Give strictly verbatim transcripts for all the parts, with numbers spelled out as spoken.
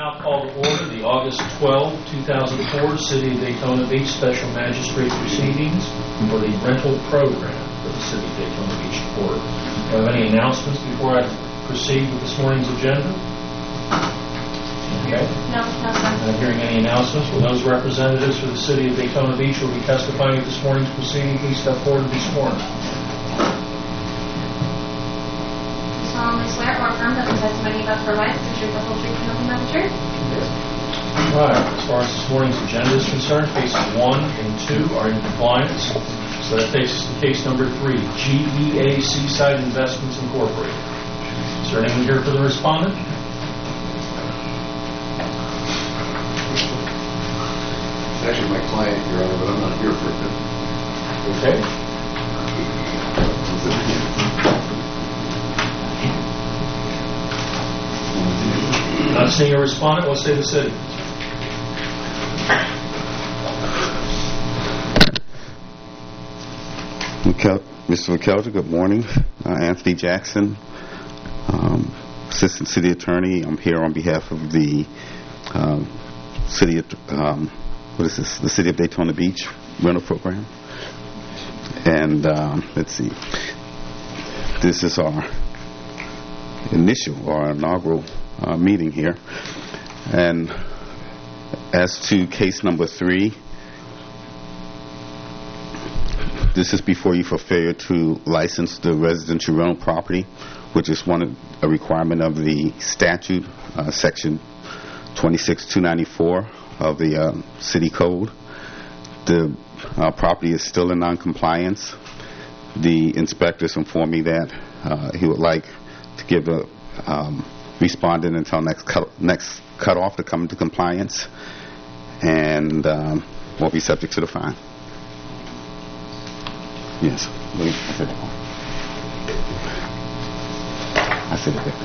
now call to order the August twelfth, two thousand four City of Daytona Beach Special Magistrate Proceedings for the rental program for the City of Daytona Beach Court. Do you have any announcements before I proceed with this morning's agenda? Okay. No, no, no. Not hearing any announcements. Will those representatives for the City of Daytona Beach who will be testifying at this morning's proceeding please step forward and be sworn? Solemnly swear or affirm that the testimony you about to provide is the truth, the whole truth, and nothing but the truth. All right. As far as this morning's agenda is concerned, cases one and two are in compliance. So that takes us to case number three, G E A Seaside Investments Incorporated. Is there anyone here for the respondent? It's actually my client, Your Honor, but I'm not here for it. Okay. Not seeing a respondent, what say the city? Mister McKelder, good morning. Uh, Anthony Jackson, um, Assistant City Attorney. I'm here on behalf of the um, City of, um, what is this? The City of Daytona Beach rental program. And um, let's see. This is our initial or inaugural uh, meeting here. And as to case number three, this is before you for failure to license the residential rental property, which is one of, a requirement of the statute, uh, section twenty-six two ninety-four of the uh, city code. The uh, property is still in non-compliance. The inspectors informed me that uh, he would like to give a um, respondent until next cut, next cutoff to come into compliance, and um, will be subject to the fine. Yes. I said it. I said it.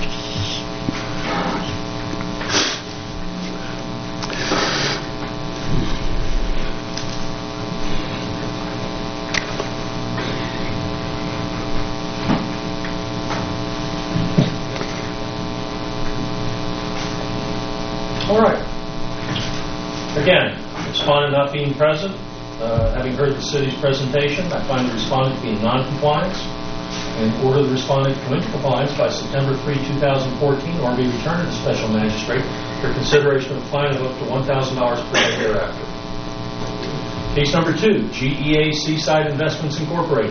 All right. Again, respondent not being present. Uh, having heard the city's presentation, I find the respondent to be in non-compliance and order the respondent to come into compliance by September third, two thousand fourteen or be returned to the special magistrate for consideration of a fine of up to one thousand dollars per day thereafter. Case number two, G E A Seaside Investments Incorporated.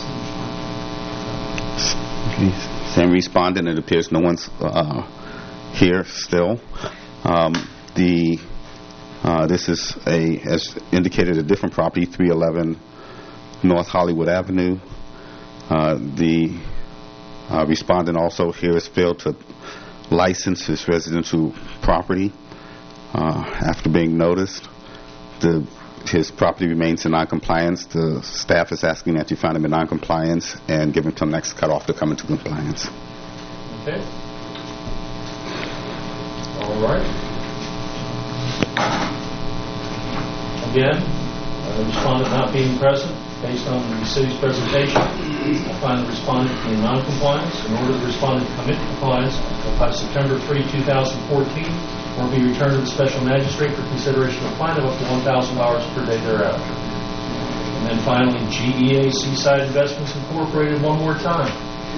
Okay. Same respondent. It appears no one's uh, here still. Um, the Uh, this is a, as indicated, a different property, three eleven North Hollywood Avenue. Uh, the uh, respondent also here has failed to license his residential property uh, after being noticed. The, his property remains in non-compliance. The staff is asking that you find him in non-compliance and give him till next cutoff to come into compliance. Okay. All right. Again, uh, the respondent not being present, based on the city's presentation, I find the respondent to be in non-compliance. In order the respondent to come into compliance by September third, two thousand fourteen, or be returned to the special magistrate for consideration of a fine of up to one thousand dollars per day thereafter. And then finally, G E A Seaside Investments Incorporated one more time.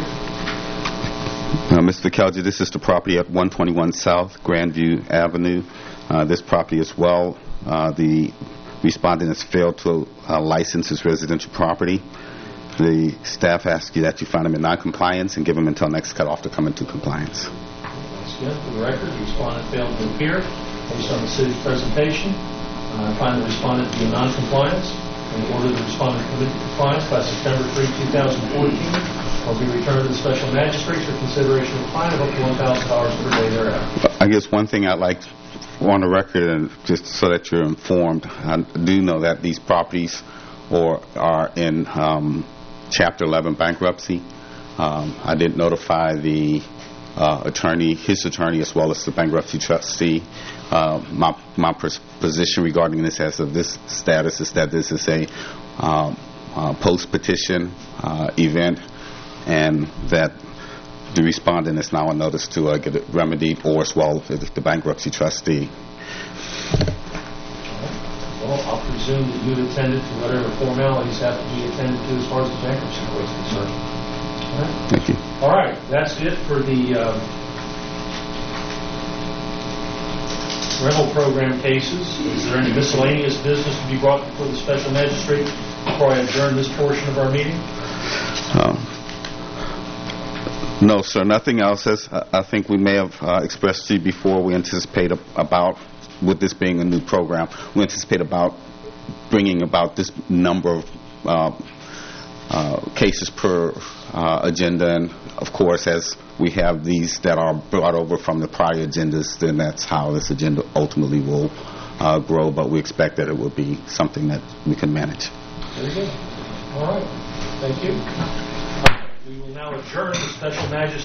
Uh, Mister Kelger, this is the property at one twenty-one South Grandview Avenue. Uh, this property as well, uh, the respondent has failed to uh, license his residential property. The staff asks you that you find him in non-compliance and give him until next cutoff to come into compliance. Once again, for the record, the respondent failed to appear based on the city's presentation. Uh, I find the respondent to be in non-compliance and order the respondent to come into compliance by September third, two thousand fourteen, or be returned to the special magistrate for consideration of a fine of up to one thousand dollars per day thereafter. I guess one thing I'd like on the record, and just so that you're informed, I do know that these properties or are in um, Chapter eleven bankruptcy. Um, I did notify the uh, attorney, his attorney, as well as the bankruptcy trustee. Uh, my my position regarding this as of this status is that this is a um, uh, post-petition uh, event, and that the respondent is now on notice to uh, get it remedied, or as well if the bankruptcy trustee. Well, I'll presume that you attended to whatever formalities have to be attended to as far as the bankruptcy court is concerned. All right. Thank you. All right, that's it for the um, rental program cases. Is there any miscellaneous business to be brought before the special magistrate before I adjourn this portion of our meeting? Um, no, sir. Nothing else. As uh, I think we may have uh, expressed to you before, we anticipate a- about, with this being a new program, we anticipate about bringing about this number of uh, uh, cases per uh, agenda. And, of course, as we have these that are brought over from the prior agendas, then that's how this agenda ultimately will uh, grow. But we expect that it will be something that we can manage. Very good. All right. Thank you. We will now adjourn the special magistrate